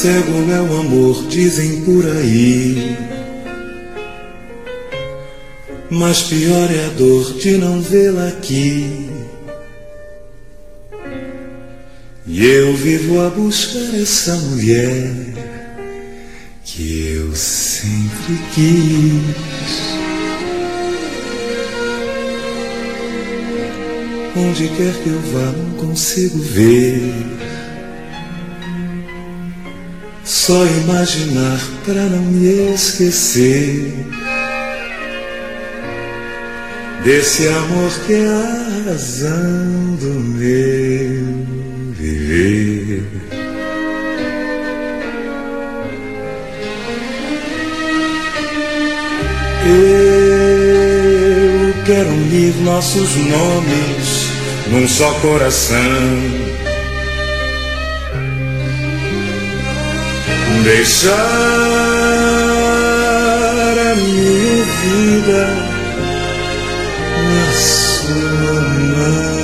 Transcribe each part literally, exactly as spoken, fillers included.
cego é o amor, dizem por aí. Mas pior é a dor de não vê-la aqui. E eu vivo a buscar essa mulher que eu sempre quis. Onde quer que eu vá não consigo ver. Só imaginar pra não me esquecer desse amor que é a razão do meu viver. Eu quero unir nossos nomes num só coração, deixar a minha vida na sua mão.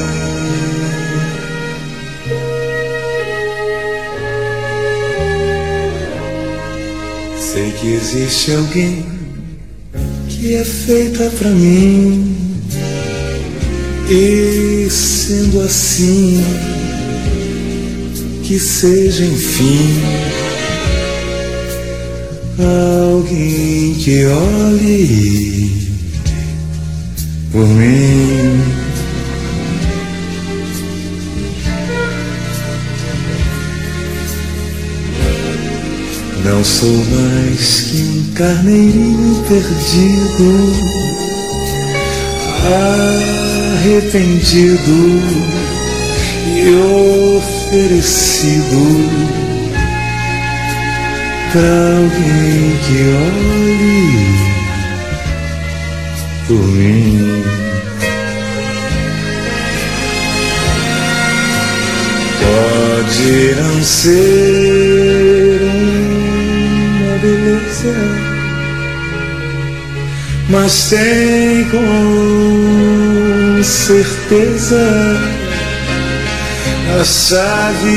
Sei que existe alguém que é feita pra mim, e sendo assim, que seja enfim alguém que olhe por mim. Não sou mais que um carneirinho perdido, arrependido e oferecido pra alguém que olhe por mim. Pode não ser uma beleza, mas tem com certeza a chave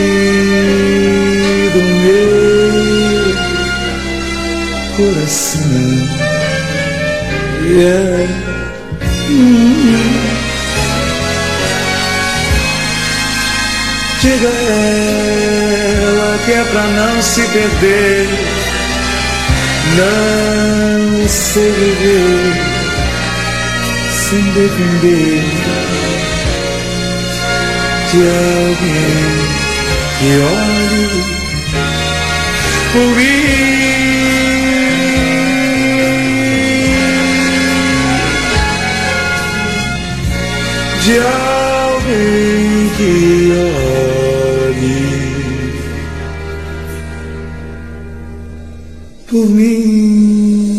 do meu coração. Yeah. Mm-hmm. Diga a ela que é pra não se perder, não se viver sem depender de alguém que olhe por mim. De alguém que olhe por mim.